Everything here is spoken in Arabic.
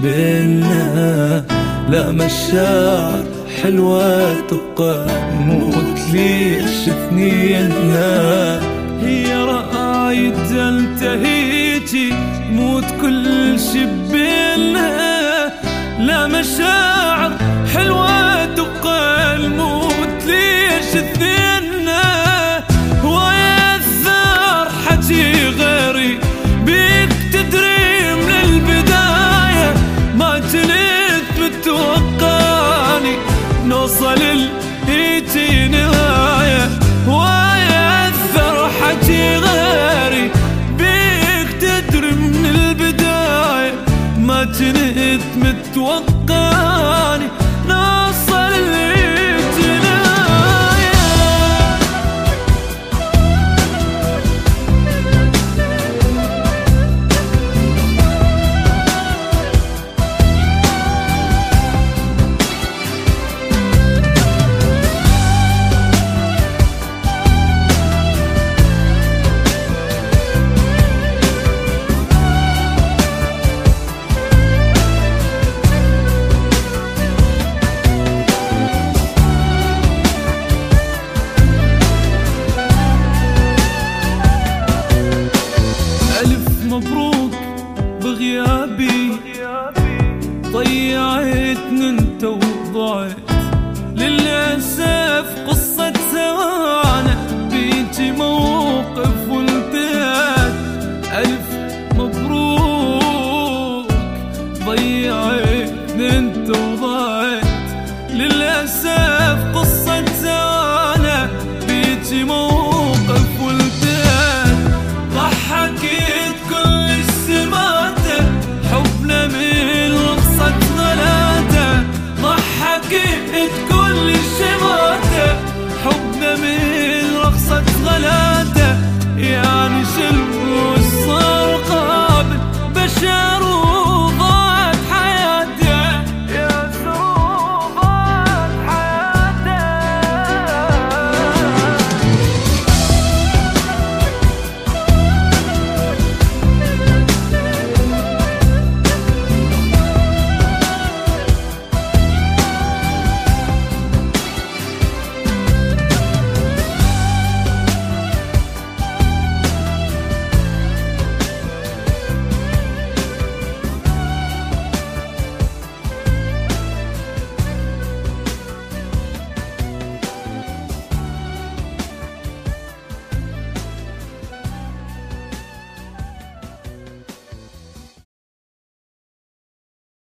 بينا، لا مشاعر حلوة تبقى نموت ليش اثنينا. هي رأيت انتهيتي موت كل شي بينا، لا مشاعر حلوة تبقى الموت ليش اثنينا. هو يأثر حكي غيري بيك تدري من البداية، ما كنت متوقعني نوصل لهيتي نهاية. هو يأثر حكي غيري بيك تدري من البداية، ما كنت متوقعني نوصل لهيتي نهاية. مبروك بغيابي ضيعتني انت وضعت، للأسف قصة سوانا بيجي موقف وانتهت. ألف مبروك ضيعتني انت وضعت، للأسف قصة سوانا بيجي موقف وانتهت. ضحكت كل السماتة حبنا من رقصة غلاتة، ضحكت كل الشماتة